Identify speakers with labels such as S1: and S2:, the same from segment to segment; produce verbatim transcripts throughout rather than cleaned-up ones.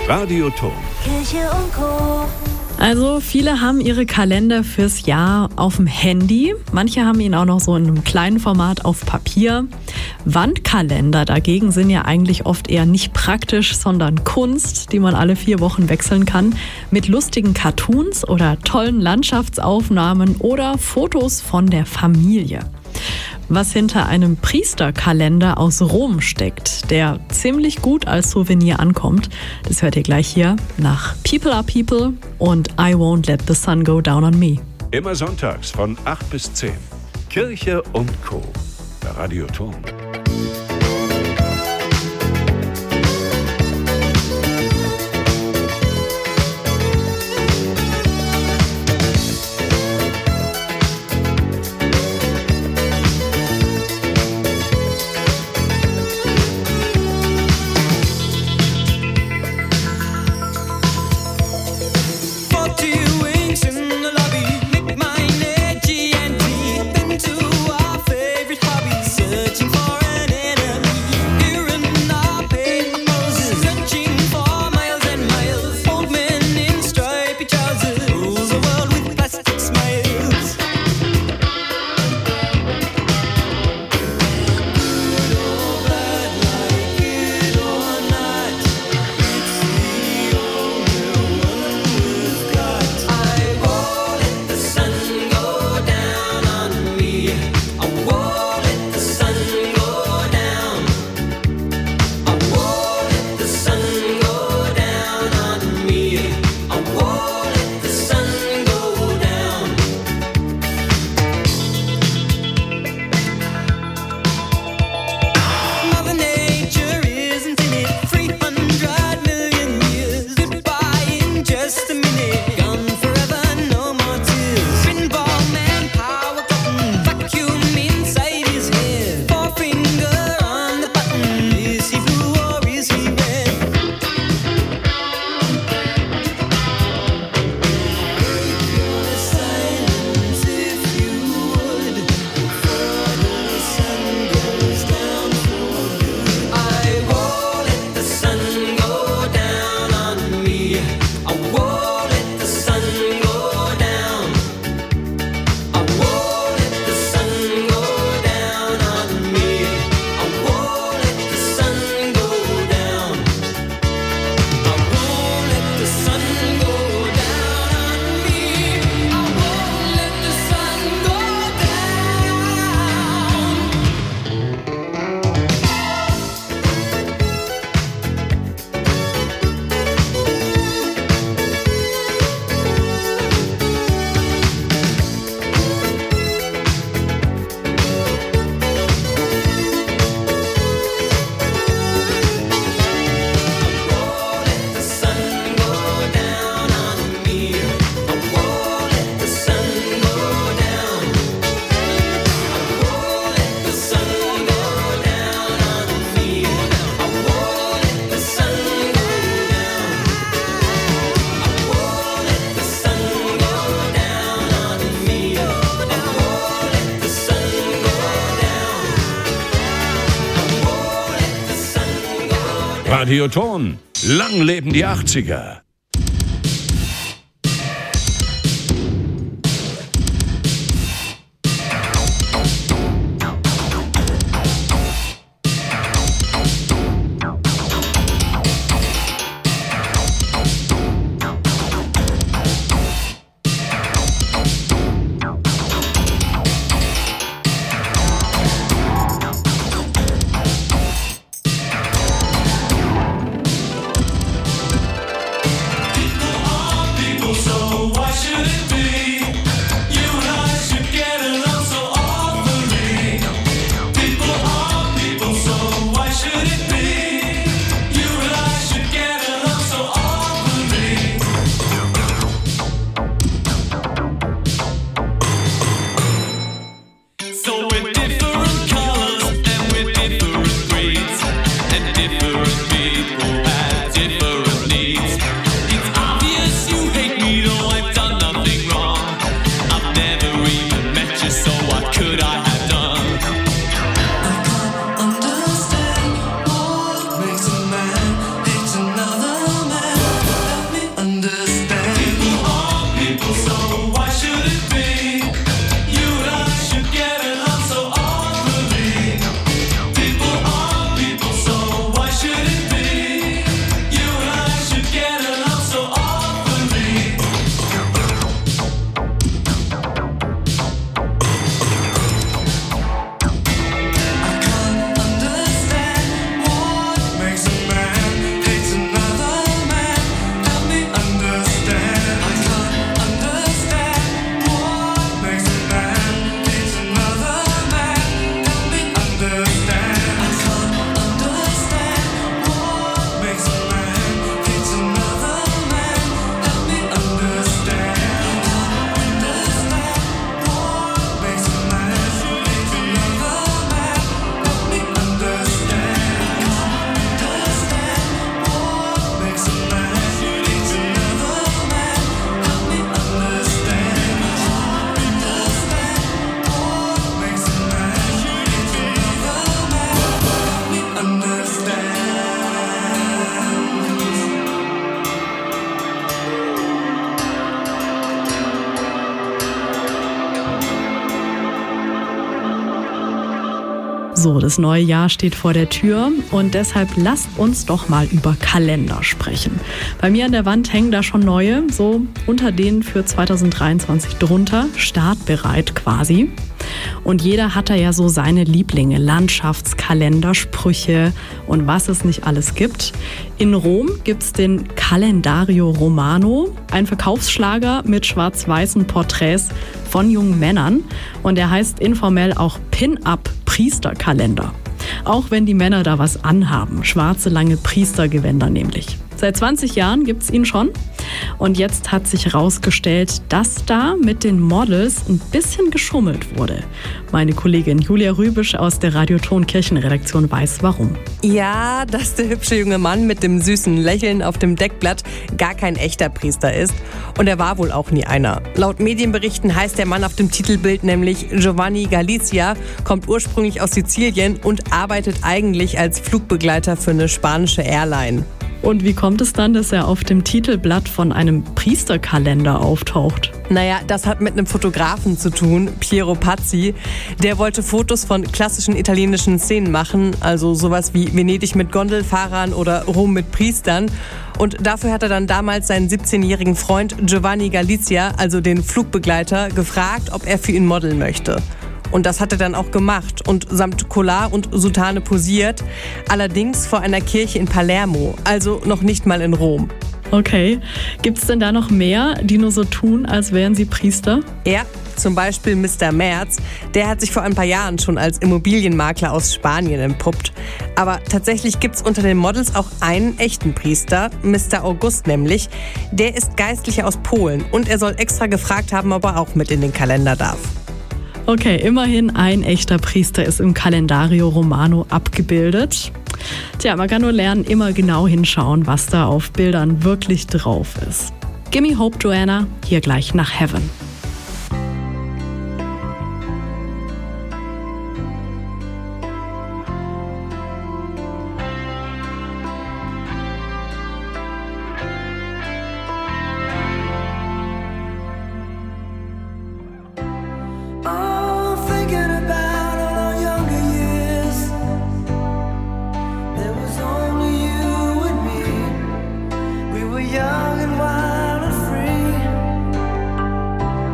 S1: Radioton.
S2: Kirche und Co.
S3: Also viele haben ihre Kalender fürs Jahr auf dem Handy. Manche haben ihn auch noch so in einem kleinen Format auf Papier. Wandkalender dagegen sind ja eigentlich oft eher nicht praktisch, sondern Kunst, die man alle vier Wochen wechseln kann. Mit lustigen Cartoons oder tollen Landschaftsaufnahmen oder Fotos von der Familie. Was hinter einem Priesterkalender aus Rom steckt, der ziemlich gut als Souvenir ankommt, das hört ihr gleich hier nach People Are People und I Won't Let the Sun Go Down on Me.
S1: Immer sonntags von acht bis zehn. Kirche und Co. Bei Radioton. Radioton. Lang leben die achtziger.
S3: So, das neue Jahr steht vor der Tür und deshalb lasst uns doch mal über Kalender sprechen. Bei mir an der Wand hängen da schon neue, so unter denen für zwanzig dreiundzwanzig drunter, startbereit quasi. Und jeder hat da ja so seine Lieblinge, Landschaftskalender, Sprüche und was es nicht alles gibt. In Rom gibt's den Calendario Romano, ein Verkaufsschlager mit schwarz-weißen Porträts von jungen Männern. Und der heißt informell auch Pin-Up-Priesterkalender. Auch wenn die Männer da was anhaben, schwarze lange Priestergewänder nämlich. Seit zwanzig Jahren gibt's ihn schon. Und jetzt hat sich herausgestellt, dass da mit den Models ein bisschen geschummelt wurde. Meine Kollegin Julia Rübisch aus der Radioton Kirchenredaktion weiß warum.
S4: Ja, dass der hübsche junge Mann mit dem süßen Lächeln auf dem Deckblatt gar kein echter Priester ist. Und er war wohl auch nie einer. Laut Medienberichten heißt der Mann auf dem Titelbild nämlich Giovanni Galizia, kommt ursprünglich aus Sizilien und arbeitet eigentlich als Flugbegleiter für eine spanische Airline.
S3: Und wie kommt es dann, dass er auf dem Titelblatt von einem Priesterkalender auftaucht?
S4: Naja, das hat mit einem Fotografen zu tun, Piero Pazzi. Der wollte Fotos von klassischen italienischen Szenen machen, also sowas wie Venedig mit Gondelfahrern oder Rom mit Priestern. Und dafür hat er dann damals seinen siebzehnjährigen Freund Giovanni Galizia, also den Flugbegleiter, gefragt, ob er für ihn modeln möchte. Und das hat er dann auch gemacht und samt Collar und Soutane posiert. Allerdings vor einer Kirche in Palermo, also noch nicht mal in Rom.
S3: Okay, gibt's denn da noch mehr, die nur so tun, als wären sie Priester?
S4: Ja, zum Beispiel Mister Merz. Der hat sich vor ein paar Jahren schon als Immobilienmakler aus Spanien entpuppt. Aber tatsächlich gibt's unter den Models auch einen echten Priester, Mister August nämlich. Der ist Geistlicher aus Polen und er soll extra gefragt haben, ob er auch mit in den Kalender darf.
S3: Okay, immerhin ein echter Priester ist im Calendario Romano abgebildet. Tja, man kann nur lernen, immer genau hinschauen, was da auf Bildern wirklich drauf ist. Gimme Hope, Joanna, hier gleich nach Heaven.
S5: Young and wild and free.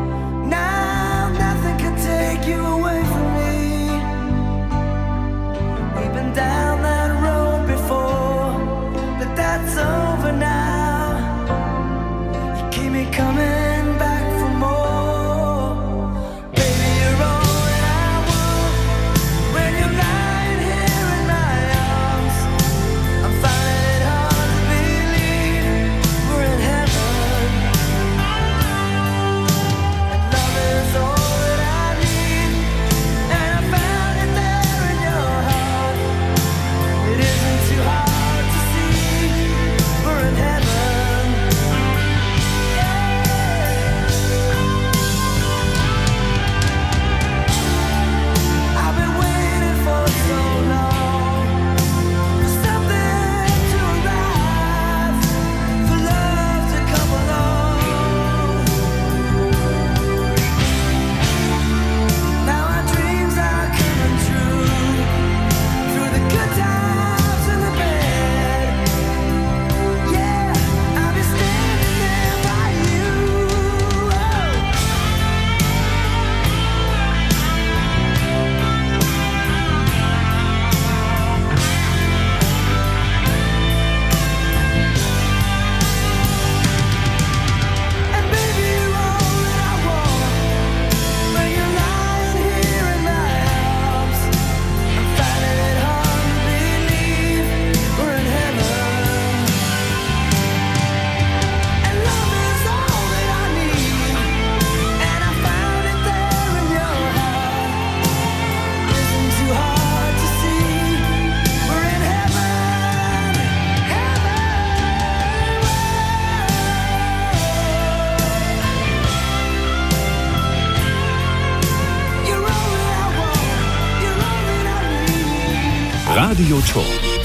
S1: Radioton.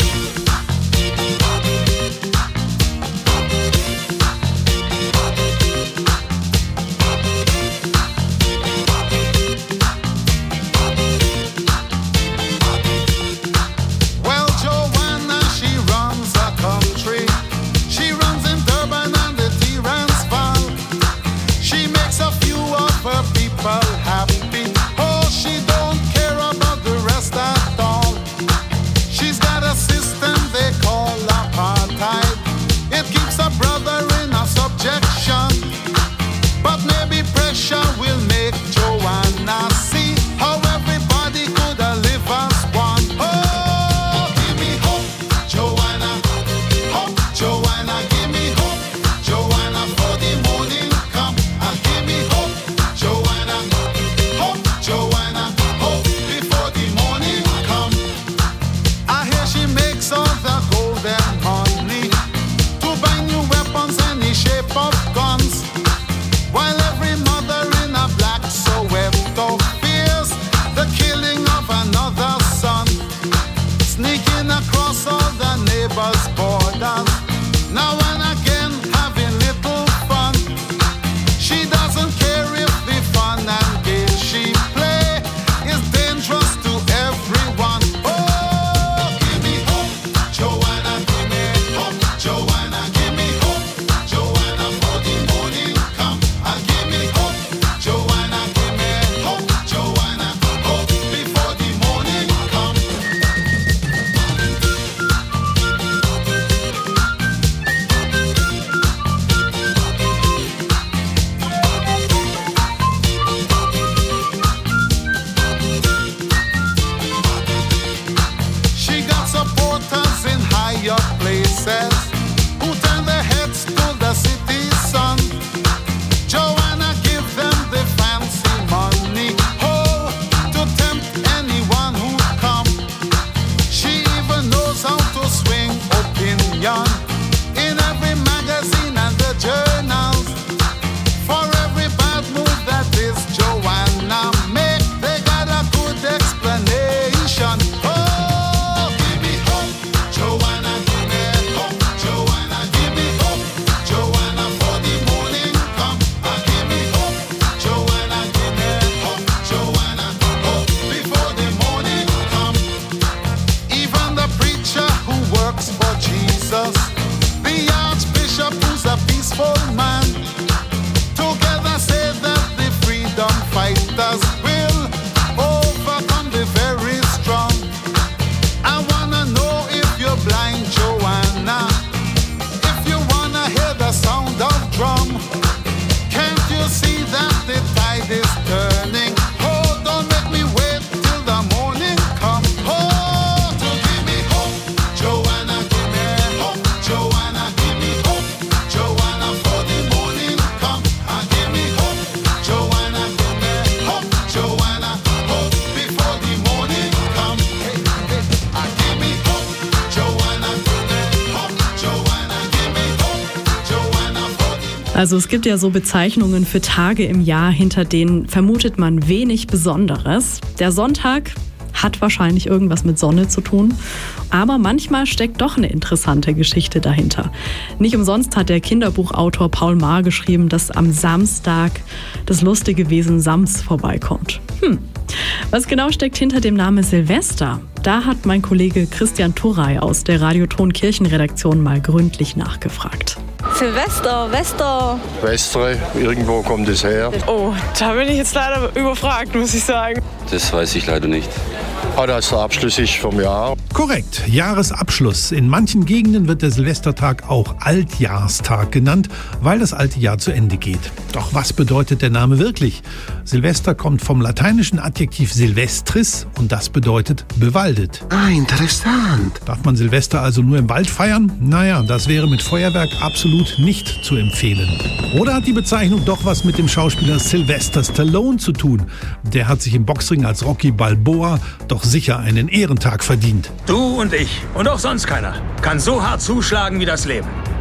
S3: Also es gibt ja so Bezeichnungen für Tage im Jahr, hinter denen vermutet man wenig Besonderes. Der Sonntag hat wahrscheinlich irgendwas mit Sonne zu tun, aber manchmal steckt doch eine interessante Geschichte dahinter. Nicht umsonst hat der Kinderbuchautor Paul Maar geschrieben, dass am Samstag das lustige Wesen Sams vorbeikommt. Hm. Was genau steckt hinter dem Namen Silvester? Da hat mein Kollege Christian Turrey aus der Radioton Kirchenredaktion mal gründlich nachgefragt.
S5: Silvester, Wester.
S6: Westre, irgendwo kommt es her.
S7: Oh, da bin ich jetzt leider überfragt, muss ich sagen.
S8: Das weiß ich leider nicht.
S6: Ah, das der Abschluss ist vom Jahr.
S9: Korrekt, Jahresabschluss. In manchen Gegenden wird der Silvestertag auch Altjahrstag genannt, weil das alte Jahr zu Ende geht. Doch was bedeutet der Name wirklich? Silvester kommt vom lateinischen Adjektiv silvestris und das bedeutet bewaldet.
S10: Ah, interessant.
S9: Darf man Silvester also nur im Wald feiern? Naja, das wäre mit Feuerwerk absolut nicht zu empfehlen. Oder hat die Bezeichnung doch was mit dem Schauspieler Sylvester Stallone zu tun? Der hat sich im Boxring als Rocky Balboa doch sicher einen Ehrentag verdient.
S11: Du und ich und auch sonst keiner kann so hart zuschlagen wie das Leben.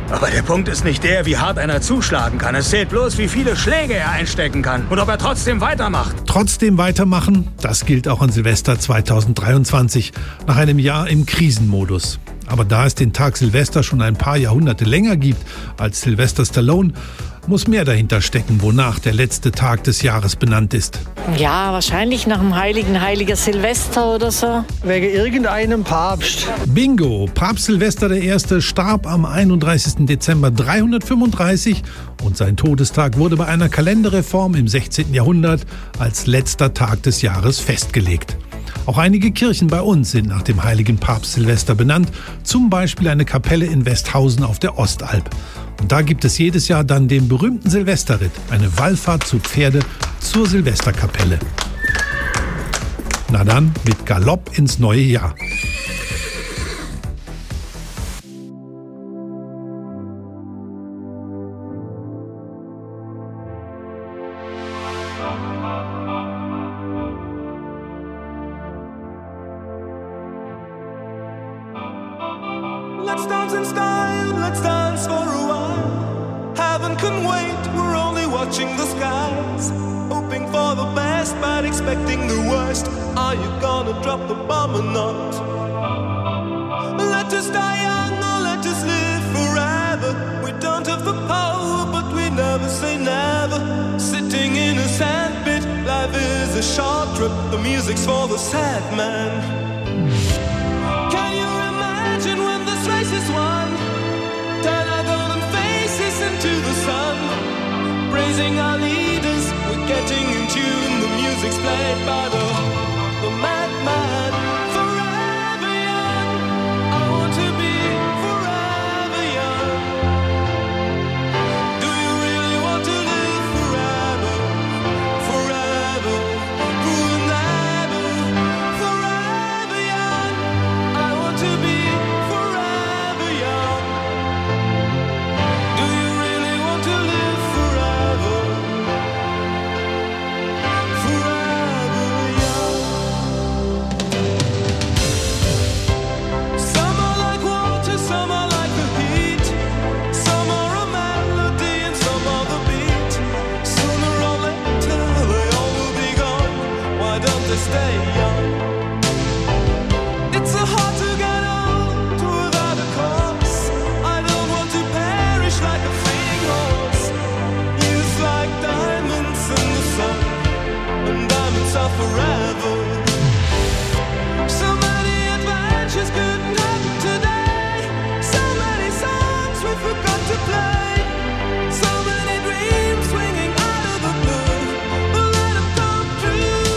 S8: Aber der Punkt ist nicht der, wie hart einer zuschlagen kann. Es zählt bloß, wie viele Schläge er einstecken kann und ob er trotzdem weitermacht.
S9: Trotzdem weitermachen, das gilt auch an Silvester zweitausenddreiundzwanzig, nach einem Jahr im Krisenmodus. Aber da es den Tag Silvester schon ein paar Jahrhunderte länger gibt als Sylvester Stallone, muss mehr dahinter stecken, wonach der letzte Tag des Jahres benannt ist.
S5: Ja, wahrscheinlich nach dem heiligen, heiliger Silvester oder so.
S10: Wegen irgendeinem Papst.
S9: Bingo! Papst Silvester der Erste starb am einunddreißigsten Dezember dreihundertfünfunddreißig und sein Todestag wurde bei einer Kalenderreform im sechzehnten Jahrhundert als letzter Tag des Jahres festgelegt. Auch einige Kirchen bei uns sind nach dem heiligen Papst Silvester benannt, zum Beispiel eine Kapelle in Westhausen auf der Ostalb. Und da gibt es jedes Jahr dann den berühmten Silvesterritt, eine Wallfahrt zu Pferde zur Silvesterkapelle. Na dann, mit Galopp ins neue Jahr.
S11: Let's dance in style, let's dance for a while. Heaven can wait, we're only watching the skies. Hoping for the best, but expecting the worst. Are you gonna drop the bomb or not? Let us die young or let us live forever. We don't have the power, but we never say never. Sitting in a sandpit, life is a short trip. The music's for the sad man. Can you imagine when this race is won? Turn our golden faces into the sun. Praising our leaders, we're getting in tune. The music's played by the, the madman. Forever young, I want to be forever young. Do you really want to live forever? Forever, forever, forever young. I want to be forever young. Do you really want to live forever? Forever young. Some are like water, some are like the heat. Some are a melody and some are the beat. Sooner or later they all will be gone. Why don't they stay young? It's so hard to get old without a cause. I don't want to perish like a fleeing horse. Used like diamonds in the sun, and diamonds are forever. So many adventures couldn't happen today. So many songs we forgot to play. So many dreams swinging out of the blue. But let them come true.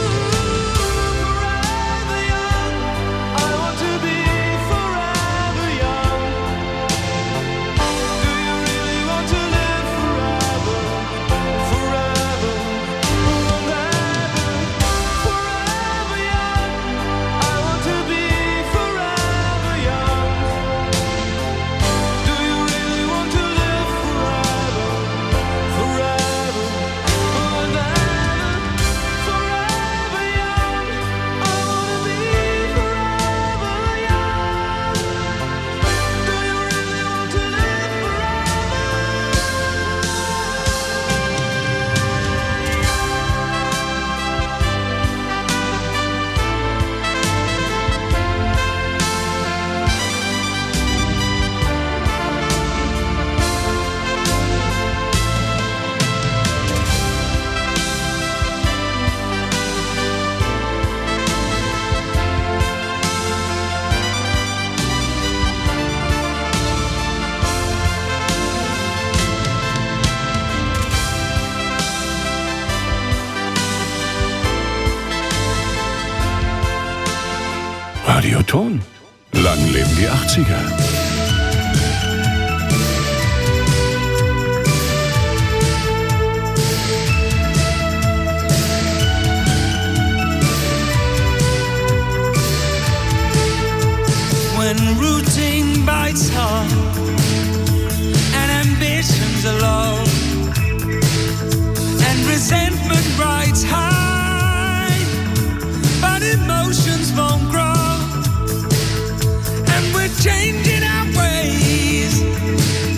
S11: Forever young, I want to be forever young. Do you really want to live forever? Forever, forever, forever young. I want to be forever young. Do you really want to live forever? Forever, forever, forever young. I want to be forever young. Do you really want to live
S1: Radioton. Lang leben die achtziger.
S11: when routine bites hard and ambitions are low and resentment rides high, but emotions won't grow, and we're changing our ways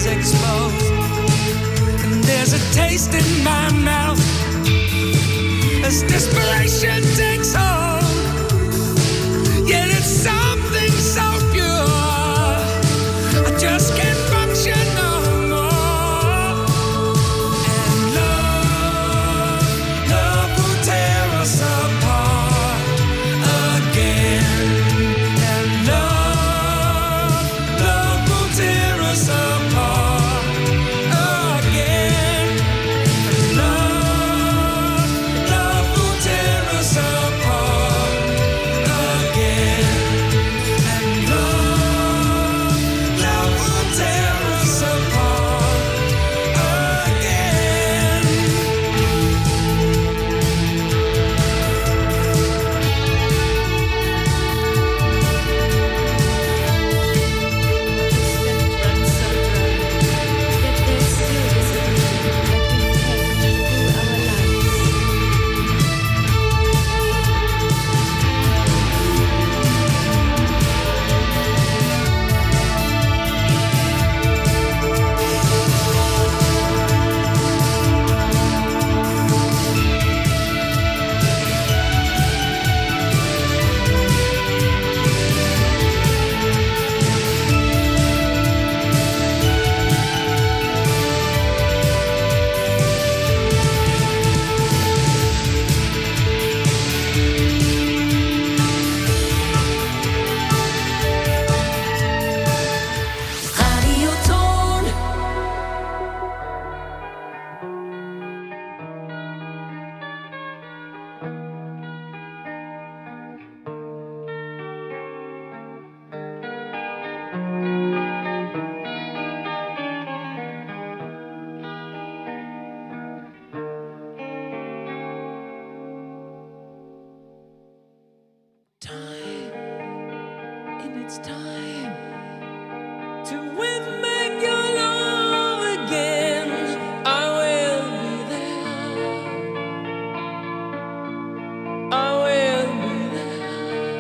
S11: is exposed. And there's a taste in my mouth as desperation takes hold. Yet it's something so pure, I just can't function no more. And love, love will tear us apart again. And love, love will tear us apart again. And love, love will tear us apart again. And love, love will tear us apart again. Radioton. Time, and it's time to win back your love again. I will be there. I will be there.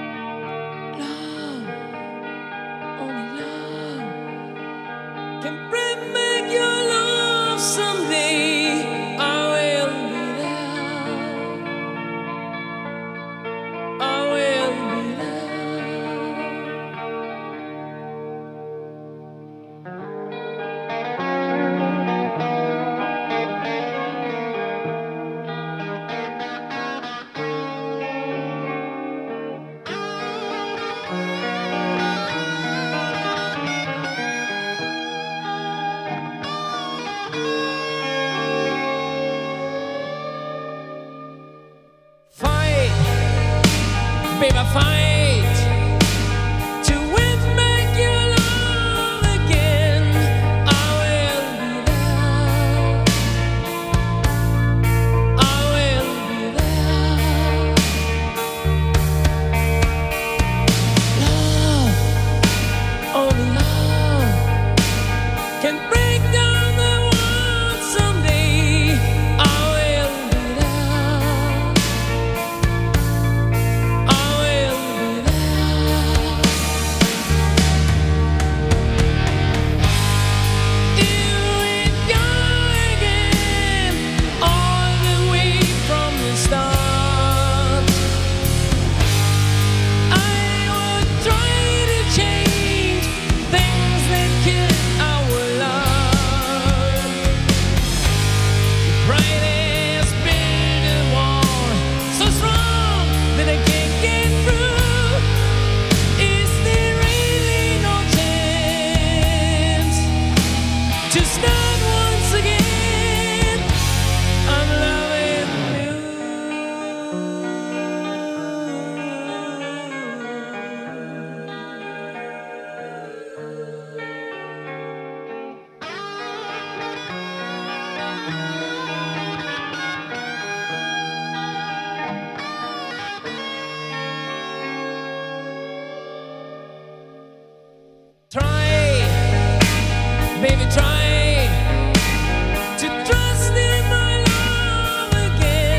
S11: Love, only love can bring